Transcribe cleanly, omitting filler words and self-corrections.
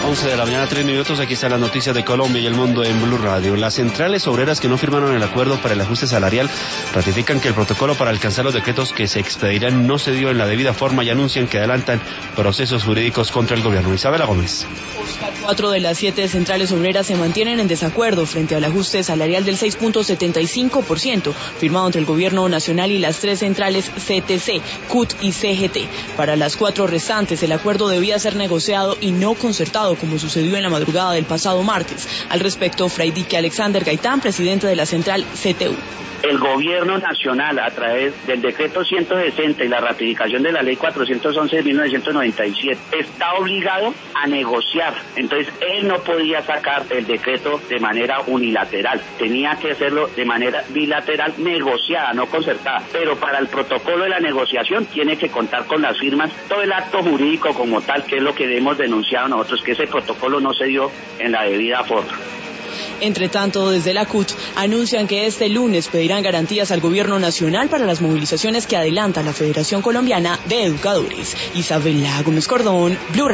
11 de la mañana, 3 minutos. Aquí están las noticias de Colombia y el mundo en Blue Radio. Las centrales obreras que no firmaron el acuerdo para el ajuste salarial ratifican que el protocolo para alcanzar los decretos que se expedirán no se dio en la debida forma y anuncian que adelantan procesos jurídicos contra el gobierno. Isabela Gómez. 4 de las 7 centrales obreras se mantienen en desacuerdo frente al ajuste salarial del 6.75% firmado entre el gobierno nacional y las 3 centrales CTC, CUT y CGT. Para las 4 restantes, el acuerdo debía ser negociado y no concertado, como sucedió en la madrugada del pasado martes. Al respecto, Fray Dique Alexander Gaitán, presidente de la central CTU. El gobierno nacional, a través del decreto 160 y la ratificación de la ley 411 de 1997, está obligado a negociar. Entonces, él no podía sacar el decreto de manera unilateral. Tenía que hacerlo de manera bilateral, negociada, no concertada. Pero para el protocolo de la negociación tiene que contar con las firmas, todo el acto jurídico como tal, que es lo que hemos denunciado nosotros, que ese protocolo no se dio en la debida forma. Entre tanto, desde la CUT anuncian que este lunes pedirán garantías al gobierno nacional para las movilizaciones que adelanta la Federación Colombiana de Educadores. Isabela Gómez Cordón, Blue Radio.